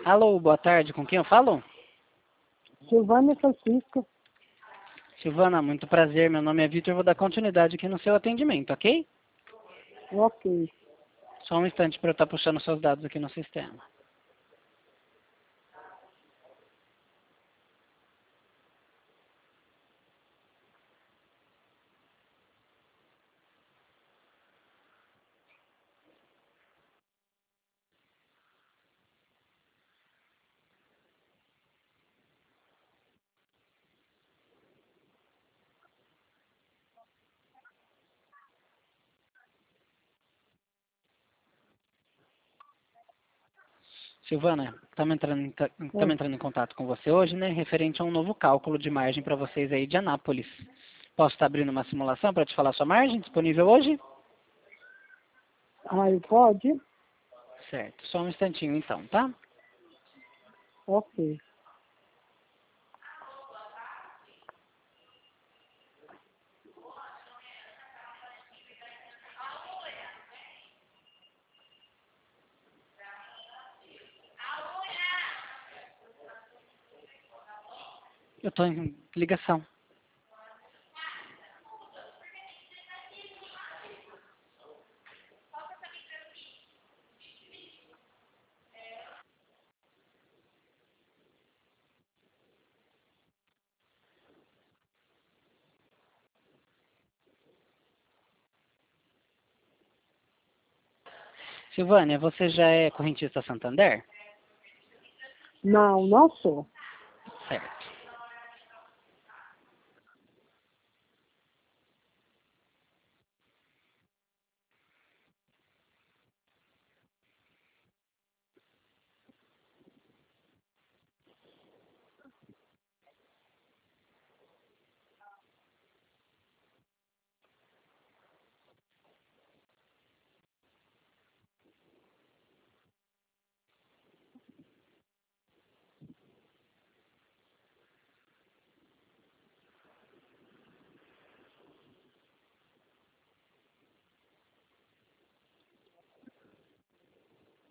Alô, boa tarde, com quem eu falo? Silvânia Francisco. Silvana, muito prazer, meu nome é Vitor, vou dar continuidade aqui no seu atendimento, ok? Ok. Só um instante para eu estar puxando seus dados aqui no sistema. Silvana, estamos entrando em contato com você hoje, né, referente a um novo cálculo de margem para vocês aí de Anápolis. Posso estar abrindo uma simulação para te falar sua margem disponível hoje? Aí pode? Certo, só um instantinho então, tá? Ok. Eu estou em ligação. Silvânia, você já é correntista Santander? Não, não sou.